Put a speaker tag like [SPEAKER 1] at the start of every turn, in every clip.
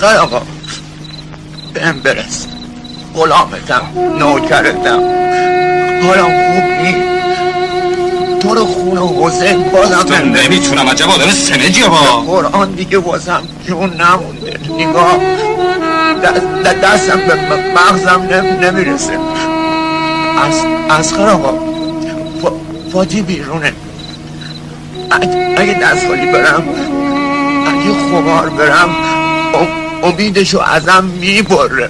[SPEAKER 1] اسقر آقا بهم برس، غلامتم، نوکرتم، حالم خوب نیست. تو رو خون حسین بازم
[SPEAKER 2] نمیتونم. عجب آدم سمجی با
[SPEAKER 1] قرآن دیگه واسم جون نمونده. نگاه دستم به مغزم نمیرسه. اسقر آقا فاتی بیرونه. اگه دستخالی برم، اگه خمار برم، امیدشو ازم میبره.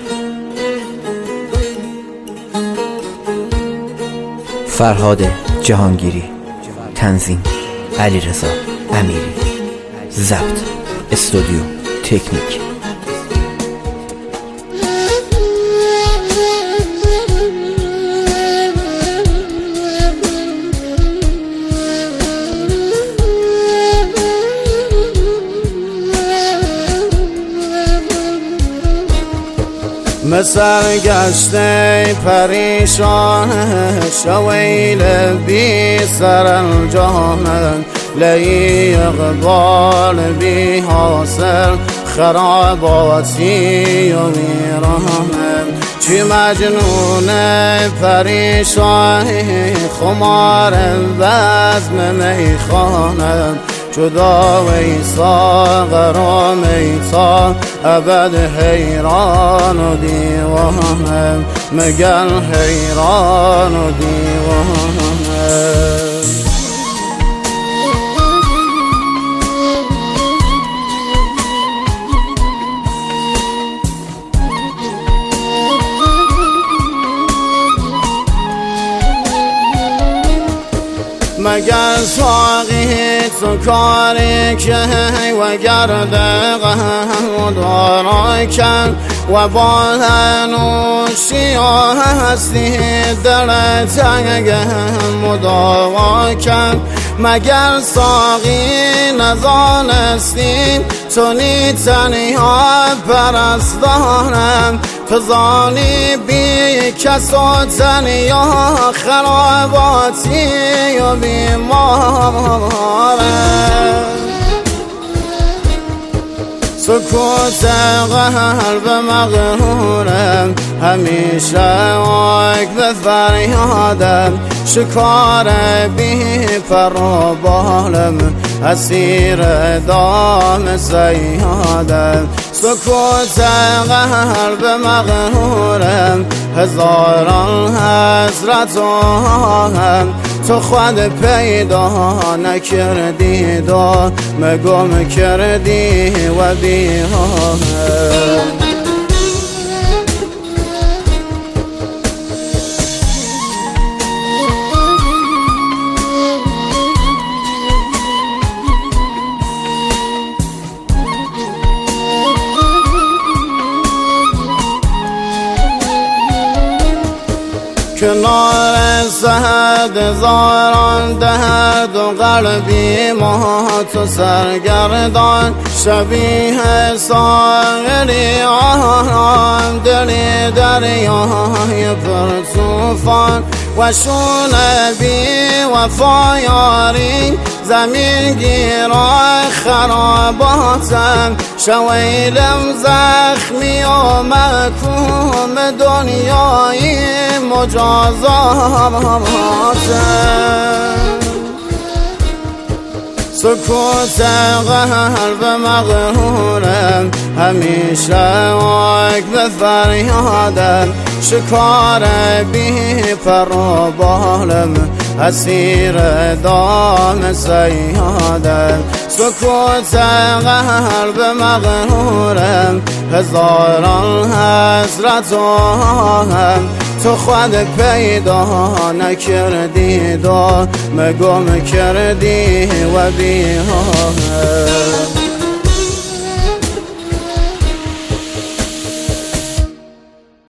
[SPEAKER 3] فرهاد جهانگیری، تنظیم علیرضا امیری، ضبط استودیو تکنیک.
[SPEAKER 4] مسرگشته پریشان شویل بی سر الجهان لی اقبال بی حاصل خراباتی و ویران چی مجنون پریشان خمار بزم میخانه جدا ویسا غرام ایسا ابد حیران و دیوانه مگل حیران و دیوانه مگر ساقی تو کاری که و گرده غم دارا کن و بالنوشی هستی در تنگ مداوا کن مگر ساقی نزانستی تو نی تنها پرستانم فزانی بی کس و تنیا خراباتی و بیماره سکوت قلب مغرورم همیشه واک به فریادم شکار بی پر و بالم اسیر دام زیادم سکوت قلب مغرورم هزاران حسرت و هم تو خود پیدا نکردی دا مگم کردی و بیهام کنار سهد زاران درد و قلبی ما تو سرگردان شبیه ساغری آرام دلی دریای پر توفان و شون بی وفایاری زمین گیرای خراباتم شویلم زخمی و مکوم دنیای مجازاتم سکوت قلب مغرورم همیشه واک به فریادم شکار بی پر و بالم اسیر دام زیادم سکوت قلب مغرورم هزاران حسرت و هم تو خود پیدا نکردی دا مگم کردی و بیهام